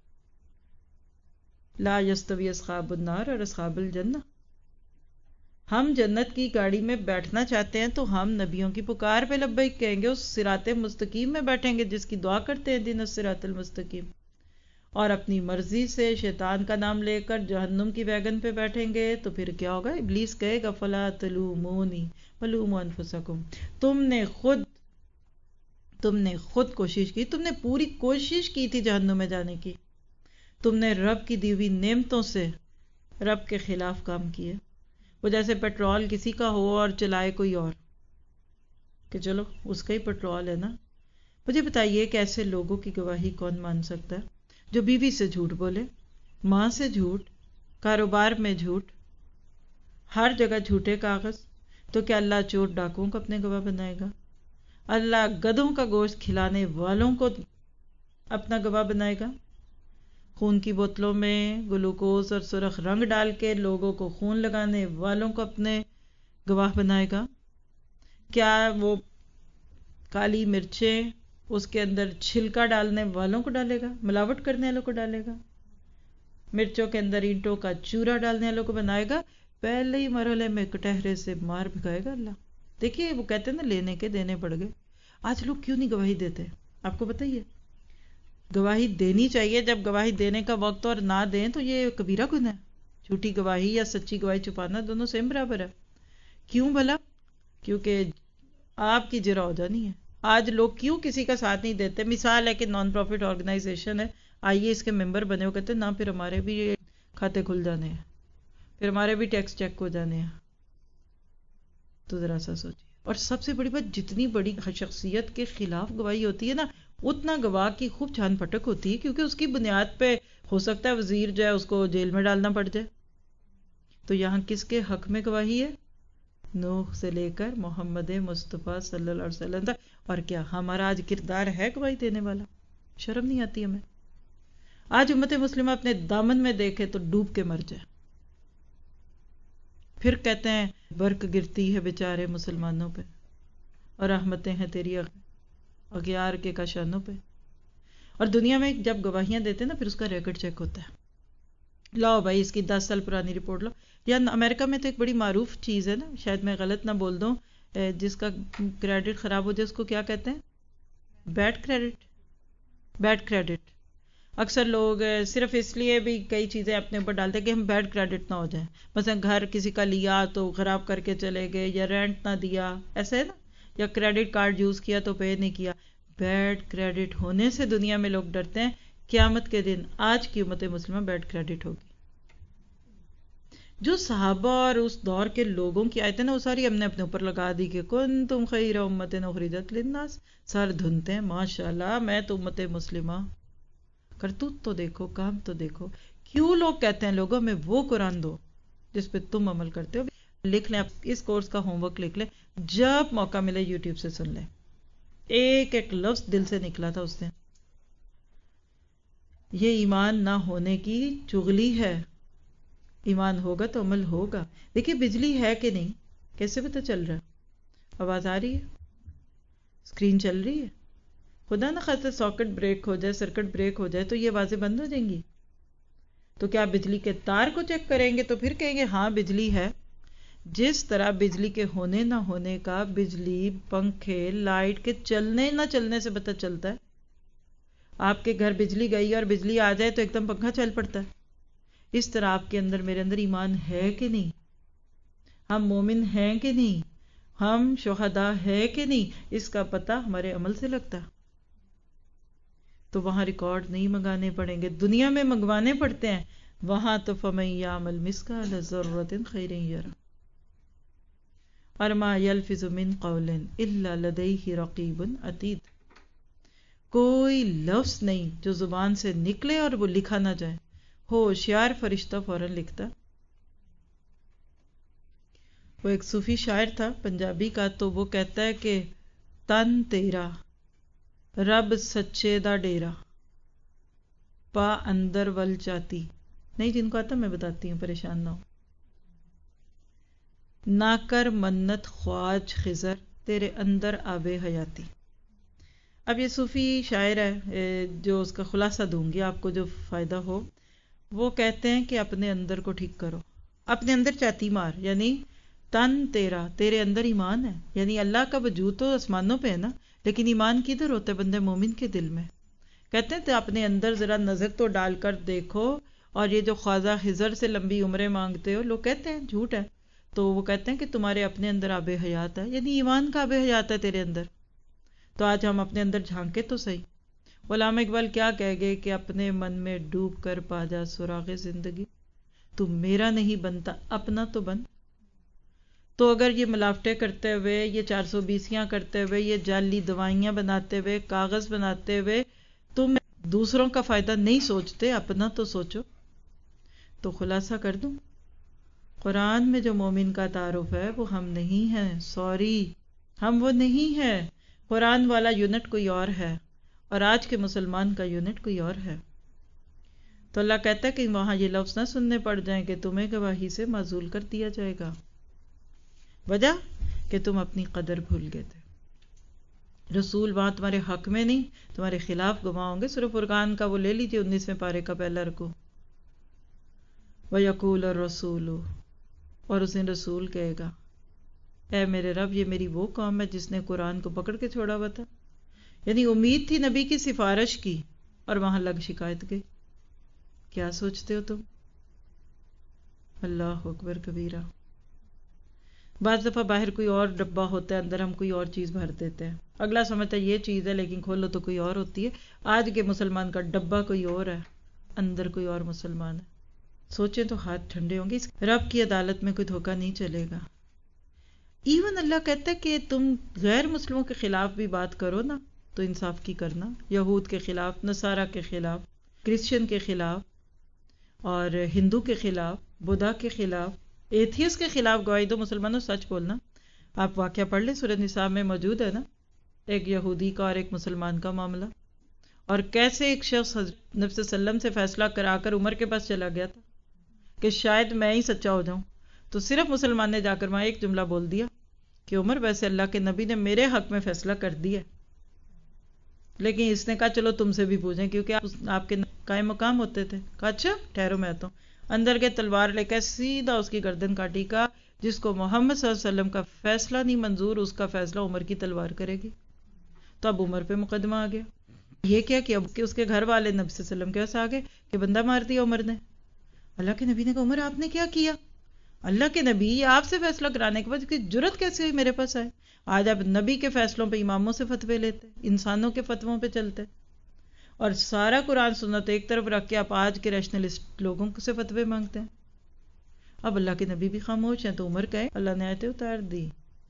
لا یستوی اصحاب النار اور اصحاب الجنہ، ہم جنت کی گاڑی میں بیٹھنا چاہتے ہیں تو ہم نبیوں کی پکار پہ لبیک کہیں گے، اس صراط مستقیم میں بیٹھیں گے جس کی دعا کرتے ہیں، دین الصراط المستقیم، اور اپنی مرضی سے شیطان کا نام لے کر جہنم کی ویگن پہ بیٹھیں گے تو پھر کیا ہوگا؟ ابلیس کہے گا فلا تلومونی ولوموا انفسکم، تم نے خود تم نے خود کوشش کی، تم نے پوری کوشش کی تھی جہنم میں جانے کی، تم نے رب کی دی ہوئی نعمتوں سے رب کے خلاف کام کیے۔ وہ جیسے پیٹرول کسی کا ہو اور چلائے کوئی اور، کہ چلو اس کا ہی پیٹرول ہے نا۔ مجھے بتائیے کہ ایسے لوگوں کی گواہی کون مان سکتا ہے جو بیوی سے جھوٹ بولے، ماں سے جھوٹ، کاروبار میں جھوٹ، ہر جگہ جھوٹے کاغذ؟ تو کیا اللہ چور ڈاکوؤں کو اپنے گواہ بنائے گا؟ اللہ گدھوں کا گوشت کھلانے والوں کو اپنا گواہ بنائے گا؟ خون کی بوتلوں میں گلوکوز اور سرخ رنگ ڈال کے لوگوں کو خون لگانے والوں کو اپنے گواہ بنائے گا؟ کیا وہ کالی مرچیں اس کے اندر چھلکا ڈالنے والوں کو ڈالے گا، ملاوٹ کرنے والوں کو ڈالے گا؟ مرچوں کے اندر اینٹوں کا چورا ڈالنے والوں کو بنائے گا؟ پہلے ہی مرحلے میں کٹہرے سے مار بھگائے گا اللہ۔ دیکھیے وہ کہتے ہیں نا لینے کے دینے پڑ گئے۔ آج لوگ کیوں نہیں گواہی دیتے؟ آپ کو بتائیے، گواہی دینی چاہیے، جب گواہی دینے کا وقت اور نہ دیں تو یہ کبیرہ گناہ ہے۔ جھوٹی گواہی یا سچی گواہی چھپانا دونوں سیم برابر ہے۔ کیوں بھلا؟ کیونکہ آپ کی جرا ہو جانی ہے۔ آج لوگ کیوں کسی کا ساتھ نہیں دیتے؟ مثال ہے کہ نان پروفٹ آرگنائزیشن ہے، آئیے اس کے ممبر بنے، ہو کہتے ہیں نا پھر ہمارے بھی کھاتے کھل جانے ہیں، پھر ہمارے بھی ٹیکس چیک ہو جانے ہیں۔ تو ذرا سا سوچیے۔ اور سب سے بڑی بات، جتنی بڑی شخصیت کے خلاف گواہی ہوتی ہے نا، اتنا گواہ کی خوب چھان پھٹک ہوتی ہے، کیونکہ اس کی بنیاد پہ ہو سکتا ہے وزیر جو ہے اس کو جیل میں ڈالنا پڑ جائے۔ تو یہاں کس کے حق میں گواہی ہے؟ نوح سے لے کر محمد مصطفیٰ صلی اللہ علیہ وسلم تک۔ اور کیا ہمارا آج کردار ہے گواہی دینے والا؟ شرم نہیں آتی ہمیں؟ آج امت مسلمہ اپنے دامن میں دیکھے تو ڈوب کے مر جائے۔ پھر کہتے ہیں برق گرتی ہے بیچارے مسلمانوں پہ اور رحمتیں ہیں تیری اغیار کے کاشانوں پہ. اور دنیا میں جب گواہیاں دیتے ہیں نا پھر اس کا ریکارڈ چیک ہوتا ہے. لاؤ بھائی اس کی دس سال پرانی رپورٹ لاؤ. یا امریکہ میں تو ایک بڑی معروف چیز ہے نا، شاید میں غلط نہ بول دوں، جس کا کریڈٹ خراب ہو جائے اس کو کیا کہتے ہیں؟ Bad credit. Bad credit. اکثر لوگ صرف اس لیے بھی کئی چیزیں اپنے اوپر ڈالتے ہیں کہ ہم بیڈ کریڈٹ نہ ہو جائیں. مثلا گھر کسی کا لیا تو خراب کر کے چلے گئے، یا رینٹ نہ دیا، ایسا ہے نا، یا کریڈٹ کارڈ یوز کیا تو پے نہیں کیا. بیڈ کریڈٹ ہونے سے دنیا میں لوگ ڈرتے ہیں. قیامت کے دن آج کی امت مسلمہ بیڈ کریڈٹ ہوگی. جو صحابہ اور اس دور کے لوگوں کی آیتیں نا وہ ساری ہم نے اپنے اوپر لگا دی کہ کنتم خیر امت اخرجت للناس، سر دھنتے ہیں ماشاءاللہ میں تو امت مسلمہ. کرتوت تو دیکھو، کام تو دیکھو. کیوں لوگ کہتے ہیں لوگوں میں وہ قرآن دو جس پہ تم عمل کرتے ہو. لکھ لیں، اس کورس کا ہوم ورک لکھ لیں، جب موقع ملے یوٹیوب سے سن لیں. ایک ایک لفظ دل سے نکلا تھا اس نے. یہ ایمان نہ ہونے کی چغلی ہے. ایمان ہوگا تو عمل ہوگا. دیکھیے بجلی ہے کہ نہیں، کیسے پتہ چل رہا ہے؟ آواز آ رہی ہے، اسکرین چل رہی ہے. خدا نہ خاصا ساکٹ بریک ہو جائے، سرکٹ بریک ہو جائے تو یہ آوازیں بند ہو جائیں گی. تو کیا بجلی کے تار کو چیک کریں گے تو پھر کہیں گے ہاں بجلی ہے. جس طرح بجلی کے ہونے نہ ہونے کا بجلی، پنکھے، لائٹ کے چلنے نہ چلنے سے پتہ چلتا ہے. آپ کے گھر بجلی گئی اور بجلی آ جائے تو ایک دم پنکھا چل پڑتا ہے. اس طرح آپ کے اندر میرے اندر ایمان ہے کہ نہیں، ہم مومن ہیں کہ نہیں، ہم شہداء ہے کہ نہیں، اس کا پتہ ہمارے عمل سے لگتا. تو وہاں ریکارڈ نہیں منگانے پڑیں گے، دنیا میں منگوانے پڑتے ہیں. وہاں تو فَمَن يَعْمَلْ مِثْقَالَ ذَرَّةٍ خَيْرًا يَرَهُ اور مَا يَلْفِظُ مِنْ قَوْلٍ إِلَّا لَدَيْهِ رَقِيبٌ عَتِيدٌ. کوئی لفظ نہیں جو زبان سے نکلے اور وہ لکھا نہ جائے. ہوشیار فرشتہ فوراً لکھتا. وہ ایک صوفی شاعر تھا پنجابی کا، تو وہ کہتا ہے کہ تن تیرا رب سچے دا ڈیرا، پا اندر ول چاتی. نہیں جن کو آتا میں بتاتی ہوں، پریشان نہ ہو. نہ کر منت خواج خضر، تیرے اندر آب حیاتی. اب یہ صوفی شاعر ہے، جو اس کا خلاصہ دوں گی آپ کو جو فائدہ ہو. وہ کہتے ہیں کہ اپنے اندر کو ٹھیک کرو، اپنے اندر چاتی مار. یعنی تن تیرا، تیرے اندر ایمان ہے، یعنی اللہ کا وجود تو آسمانوں پہ ہے نا، لیکن ایمان کدھر ہوتا ہے بندے مومن کے دل میں. کہتے ہیں تو اپنے اندر ذرا نظر تو ڈال کر دیکھو. اور یہ جو خواجہ خضر سے لمبی عمریں مانگتے ہو، لوگ کہتے ہیں جھوٹ ہے، تو وہ کہتے ہیں کہ تمہارے اپنے اندر آب حیات ہے، یعنی ایمان کا آب حیات ہے تیرے اندر. تو آج ہم اپنے اندر جھانکے تو صحیح. علامہ اقبال کیا کہہ گئے کہ اپنے من میں ڈوب کر پا جا سراغ زندگی، تو میرا نہیں بنتا اپنا تو بن. تو اگر یہ ملاوٹیں کرتے ہوئے، یہ چار سو بیسیاں کرتے ہوئے، یہ جعلی دوائیاں بناتے ہوئے، کاغذ بناتے ہوئے تم دوسروں کا فائدہ نہیں سوچتے، اپنا تو سوچو. تو خلاصہ کر دوں، قرآن میں جو مومن کا تعارف ہے وہ ہم نہیں ہیں. سوری، ہم وہ نہیں ہیں. قرآن والا یونٹ کوئی اور ہے اور آج کے مسلمان کا یونٹ کوئی اور ہے. تو اللہ کہتا ہے کہ وہاں یہ لفظ نہ سننے پڑ جائیں کہ تمہیں گواہی سے معزول کر دیا جائے گا. وجہ کہ تم اپنی قدر بھول گئے تھے. رسول وہاں تمہارے حق میں نہیں، تمہارے خلاف گواہ ہوں گے. سورہ فرقان کا وہ لے لیجیے انیسویں پارے کا پہلا رکوع. وَيَقُولُ الرَّسُولُ اور اس دن رسول کہے گا، اے میرے رب یہ میری وہ قوم ہے جس نے قرآن کو پکڑ کے چھوڑا ہوا تھا. یعنی امید تھی نبی کی سفارش کی اور وہاں لگ شکایت گئی. کیا سوچتے ہو تم؟ اللہ اکبر کبیرہ. بعض دفعہ باہر کوئی اور ڈبہ ہوتا ہے، اندر ہم کوئی اور چیز بھر دیتے ہیں. اگلا سمجھتا ہے یہ چیز ہے لیکن کھولو تو کوئی اور ہوتی ہے. آج کے مسلمان کا ڈبہ کوئی اور ہے، اندر کوئی اور مسلمان ہے. سوچیں تو ہاتھ ٹھنڈے ہوں گے. رب کی عدالت میں کوئی دھوکہ نہیں چلے گا. ایون اللہ کہتا ہے کہ تم غیر مسلموں کے خلاف بھی بات کرو نا تو انصاف کی کرنا. یہود کے خلاف، نصارہ کے خلاف، کرسچن کے خلاف، اور ہندو کے خلاف، بدھا کے خلاف، ایتھیس کے خلاف گواہی دو. مسلمانوں سچ بولنا. آپ واقعہ پڑھ لیں، سورہ نساء میں موجود ہے نا، ایک یہودی کا اور ایک مسلمان کا معاملہ، اور کیسے ایک شخص حضرت نبی صلی اللہ علیہ وسلم سے فیصلہ کرا کر عمر کے پاس چلا گیا تھا کہ شاید میں ہی سچا ہو جاؤں. تو صرف مسلمان نے جا کر وہاں ایک جملہ بول دیا کہ عمر ویسے اللہ کے نبی نے میرے حق میں فیصلہ کر دیا، لیکن اس نے کہا چلو تم سے بھی پوچھیں کیونکہ آپ آپ کے قائم مقام ہوتے تھے. کہا اچھا ٹھہرو میں آتا ہوں. اندر کے تلوار لے کے سیدھا اس کی گردن کاٹی. کا جس کو محمد صلی اللہ علیہ وسلم کا فیصلہ نہیں منظور اس کا فیصلہ عمر کی تلوار کرے گی. تو اب عمر پہ مقدمہ آ گیا. یہ کیا کہ اب کہ اس کے گھر والے نبی صلی اللہ علیہ وسلم کے پاس آ گئے کہ بندہ مار دیا عمر نے. اللہ کے نبی نے کہا عمر آپ نے کیا کیا؟ اللہ کے نبی آپ سے فیصلہ کرانے کے بعد کی جرت کیسے ہوئی میرے پاس آئے؟ آج آپ نبی کے فیصلوں پہ اماموں سے فتوے لیتے، انسانوں کے فتووں پہ چلتے، اور سارا قرآن سنت ایک طرف رکھ کے آپ آج کے ریشنلسٹ لوگوں سے فتوے مانگتے ہیں. اب اللہ کے نبی بھی خاموش ہیں تو عمر کہے اللہ نے آیتیں اتار دی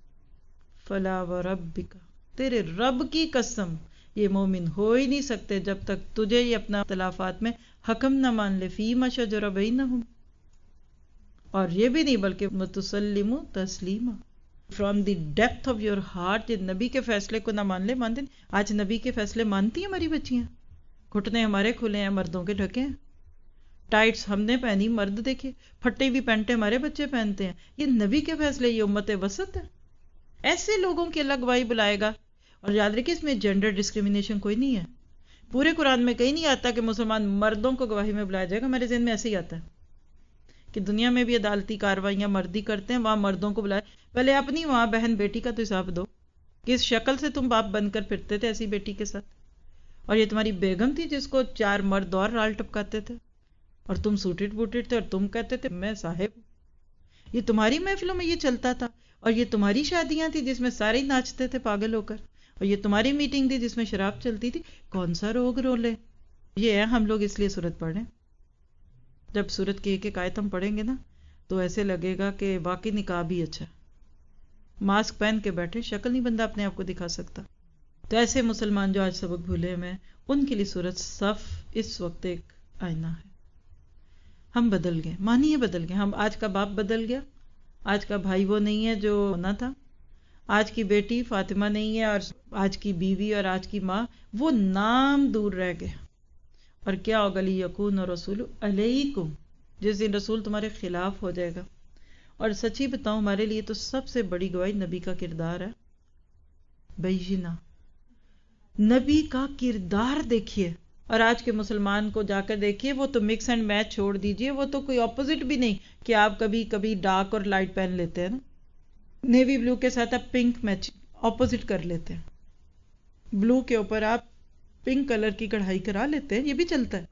فلا وربک، تیرے رب کی قسم یہ مومن ہو ہی نہیں سکتے جب تک تجھے یہ اپنا اختلافات میں حکم نہ مان لے فیما شجر بینہم، اور یہ بھی نہیں بلکہ متسلم تسلیما، from the depth of your heart. یہ نبی کے فیصلے کو نہ مان لے مانتے. آج نبی کے فیصلے مانتی ہیں ہماری بچیاں؟ گھٹنے ہمارے کھلے ہیں، مردوں کے ڈھکے ہیں. ٹائٹس ہم نے پہنی، مرد دیکھے پھٹی ہوئی پینٹیں ہمارے بچے پہنتے ہیں. یہ نبی کے فیصلے، یہ امت وسط ہے. ایسے لوگوں کی اللہ گواہی بلائے گا. اور یاد رکھیے اس میں جینڈر ڈسکریمنیشن کوئی نہیں ہے. پورے قرآن میں کہیں نہیں آتا کہ مسلمان مردوں کو گواہی میں بلایا جائے گا. ہمارے ذہن میں ایسے ہی آتا ہے کہ دنیا میں بھی عدالتی کارروائیاں مردی کرتے ہیں، وہاں مردوں کو بلائے. پہلے اپنی وہاں بہن بیٹی کا تو حساب دو. کس شکل سے تم باپ بن کر پھرتے تھے ایسی بیٹی کے ساتھ؟ اور یہ تمہاری بیگم تھی جس کو چار مرد اور رال ٹپکاتے تھے، اور تم سوٹڈ بوٹڈ تھے، اور تم کہتے تھے میں صاحب. یہ تمہاری محفلوں میں یہ چلتا تھا، اور یہ تمہاری شادیاں تھی جس میں سارے ناچتے تھے پاگل ہو کر، اور یہ تمہاری میٹنگ تھی جس میں شراب چلتی تھی. کون سا روگ رولے؟ یہ ہے ہم لوگ اس لیے سورت پڑھیں. جب سورت کی ایک ایک آیت ہم پڑھیں گے نا تو ایسے لگے گا کہ واقعی نکاح بھی اچھا. ماسک پہن کے بیٹھے، شکل نہیں بندہ اپنے آپ کو دکھا سکتا. تو ایسے مسلمان جو آج سبق بھولے میں، ان کے لیے سورت صف اس وقت ایک آئینہ ہے. ہم بدل گئے، معنی بدل گئے. ہم آج کا باپ بدل گیا، آج کا بھائی وہ نہیں ہے جو ہونا تھا، آج کی بیٹی فاطمہ نہیں ہے، اور آج کی بیوی اور آج کی ماں وہ نام دور رہ گئے. اور کیا ہوگا لیکون رسول علیکم، جس دن رسول تمہارے خلاف ہو جائے گا. اور سچی بتاؤں ہمارے لیے تو سب سے بڑی گواہی نبی کا کردار ہے. بیجنا نبی کا کردار دیکھیے. اور آج کے مسلمان کو جا کر دیکھیے، وہ تو مکس اینڈ میچ چھوڑ دیجئے، وہ تو کوئی اپوزٹ بھی نہیں کہ آپ کبھی کبھی ڈارک اور لائٹ پہن لیتے ہیں نا، نیوی بلو کے ساتھ آپ پنک میچ اپوزٹ کر لیتے ہیں، بلو کے اوپر آپ پنک کلر کی کڑھائی کرا لیتے ہیں، یہ بھی چلتا ہے.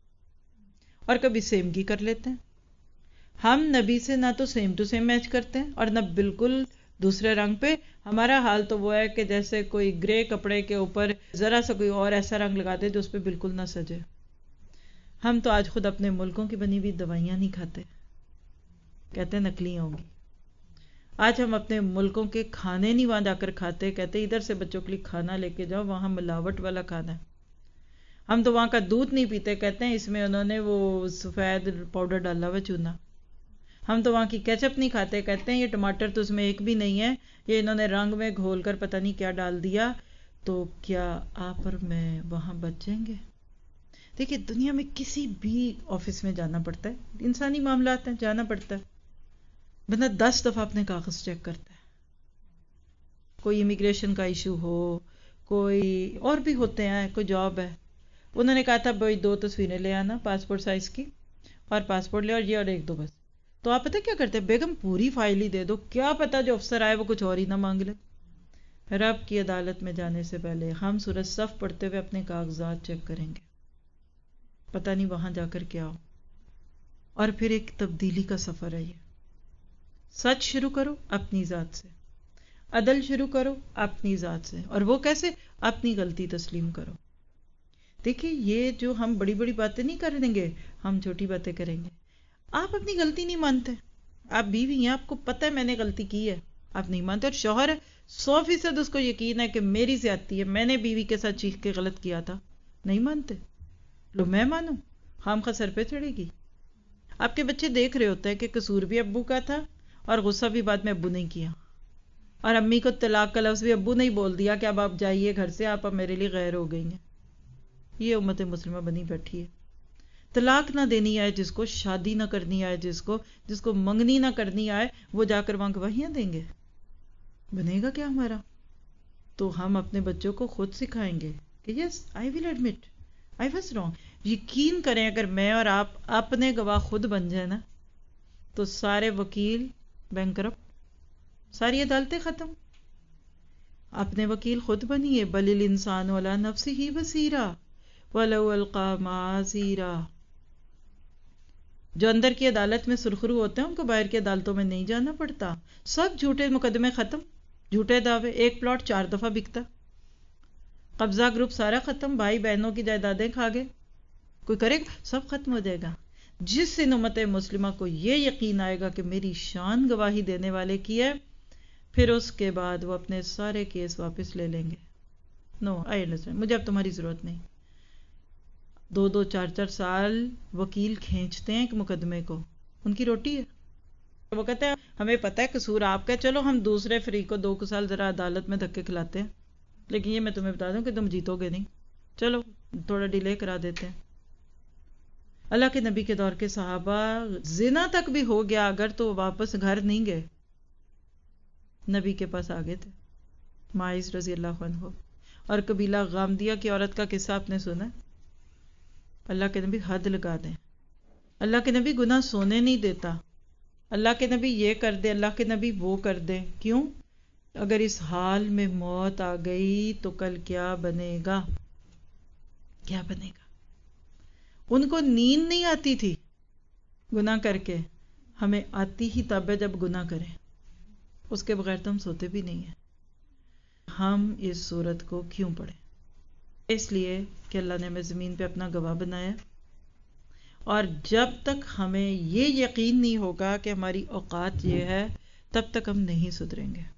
اور کبھی سیم کی کر لیتے ہیں. ہم نبی سے نہ تو سیم ٹو سیم میچ کرتے ہیں اور نہ بالکل دوسرے رنگ پہ. ہمارا حال تو وہ ہے کہ جیسے کوئی گرے کپڑے کے اوپر ذرا سا کوئی اور ایسا رنگ لگا دے جو اس پہ بالکل نہ سجے. ہم تو آج خود اپنے ملکوں کی بنی ہوئی دوائیاں نہیں کھاتے، کہتے ہیں نکلی ہوں گی. آج ہم اپنے ملکوں کے کھانے نہیں وہاں جا کر کھاتے، کہتے ادھر سے بچوں کے لیے کھانا لے کے جاؤ، وہاں ملاوٹ والا کھانا ہے. ہم تو وہاں کا دودھ نہیں پیتے، کہتے ہیں اس میں انہوں نے وہ سفید پاؤڈر ڈالا ہوا چونا. ہم تو وہاں کی کیچپ نہیں کھاتے، کہتے ہیں یہ ٹماٹر تو اس میں ایک بھی نہیں ہے، یہ انہوں نے رنگ میں گھول کر پتہ نہیں کیا ڈال دیا. تو کیا آپ اور میں وہاں بچ جائیں گے؟ دیکھیے دنیا میں کسی بھی آفس میں جانا پڑتا ہے، انسانی معاملات ہیں، جانا پڑتا ہے. بندہ دس دفعہ اپنے کاغذ چیک کرتا ہے. کوئی امیگریشن کا ایشو ہو، کوئی اور بھی ہوتے ہیں، کوئی جاب ہے، انہوں نے کہا تھا بھائی دو تصویریں لے آنا پاسپورٹ سائز کی، اور پاسپورٹ لے اور یہ اور ایک دو بس. تو آپ پتہ کیا کرتے ہیں؟ بیگم پوری فائل ہی دے دو، کیا پتا جو افسر آئے وہ کچھ اور ہی نہ مانگ لے. رب کی عدالت میں جانے سے پہلے ہم سورۃ صف پڑھتے ہوئے اپنے کاغذات چیک کریں گے، پتہ نہیں وہاں جا کر کیا ہو. اور پھر ایک تبدیلی کا سفر ہے. یہ سچ شروع کرو اپنی ذات سے، عدل شروع کرو اپنی ذات سے. اور وہ کیسے؟ اپنی غلطی تسلیم کرو. دیکھیں یہ جو ہم بڑی بڑی باتیں نہیں کر دیں گے، ہم چھوٹی باتیں کریں گے. آپ اپنی غلطی نہیں مانتے، آپ بیوی ہیں، آپ کو پتہ ہے میں نے غلطی کی ہے، آپ نہیں مانتے. اور شوہر ہے، سو فیصد اس کو یقین ہے کہ میری زیادتی ہے، میں نے بیوی کے ساتھ چیخ کے غلط کیا تھا، نہیں مانتے. لو میں مانوں، خام خواہ سر پہ چڑھے گی. آپ کے بچے دیکھ رہے ہوتے ہیں کہ قصور بھی ابو کا تھا اور غصہ بھی بعد میں ابو نہیں کیا، اور امی کو طلاق کا لفظ بھی ابو نہیں بول دیا کہ اب آپ جائیے گھر سے، آپ اب میرے لیے غیر ہو گئی ہیں. یہ امت مسلمہ بنی بیٹھی ہے. طلاق نہ دینی آئے جس کو، شادی نہ کرنی آئے جس کو، جس کو منگنی نہ کرنی آئے، وہ جا کر وہاں گواہیاں دیں گے؟ بنے گا کیا ہمارا؟ تو ہم اپنے بچوں کو خود سکھائیں گے کہ yes I will admit I was wrong. یقین کریں اگر میں اور آپ اپنے گواہ خود بن جائیں نا تو سارے وکیل بینکرپٹ، ساری عدالتیں ختم. اپنے وکیل خود بنیے. بل الانسان علی نفسہ بصیرہ ولو القی معاذیرہ. جو اندر کی عدالت میں سرخرو ہوتے ہیں ان کو باہر کی عدالتوں میں نہیں جانا پڑتا. سب جھوٹے مقدمے ختم، جھوٹے دعوے. ایک پلاٹ چار دفعہ بکتا، قبضہ گروپ سارا ختم، بھائی بہنوں کی جائیدادیں کھا گئے. کوئی کرے گا؟ سب ختم ہو جائے گا. جس دن امت مسلمہ کو یہ یقین آئے گا کہ میری شان گواہی دینے والے کی ہے، پھر اس کے بعد وہ اپنے سارے کیس واپس لے لیں گے. نو آئی انڈرسٹینڈ، مجھے اب تمہاری ضرورت نہیں. دو دو چار چار سال وکیل کھینچتے ہیں ایک مقدمے کو، ان کی روٹی ہے. وہ کہتے ہیں ہمیں پتہ ہے قصور آپ کا، چلو ہم دوسرے فریق کو دو سال ذرا عدالت میں دھکے کھلاتے ہیں، لیکن یہ میں تمہیں بتا دوں کہ تم جیتو گے نہیں، چلو تھوڑا ڈیلے کرا دیتے ہیں. اللہ کے نبی کے دور کے صحابہ زنا تک بھی ہو گیا اگر تو واپس گھر نہیں گئے، نبی کے پاس آگے تھے. ماعز رضی اللہ عنہ اور قبیلہ غامدیہ کی عورت کا قصہ آپ نے سنا. اللہ کے نبی حد لگا دیں. اللہ کے نبی گناہ سونے نہیں دیتا. اللہ کے نبی یہ کر دے، اللہ کے نبی وہ کر دے. کیوں؟ اگر اس حال میں موت آ گئی تو کل کیا بنے گا؟ کیا بنے گا؟ ان کو نیند نہیں آتی تھی گناہ کر کے، ہمیں آتی ہی تب ہے جب گناہ کریں، اس کے بغیر تو ہم سوتے بھی نہیں ہیں. ہم اس صورت کو کیوں پڑھیں؟ اس لیے کہ اللہ نے ہمیں زمین پہ اپنا گواہ بنایا، اور جب تک ہمیں یہ یقین نہیں ہوگا کہ ہماری اوقات یہ ہے، تب تک ہم نہیں سدھریں گے.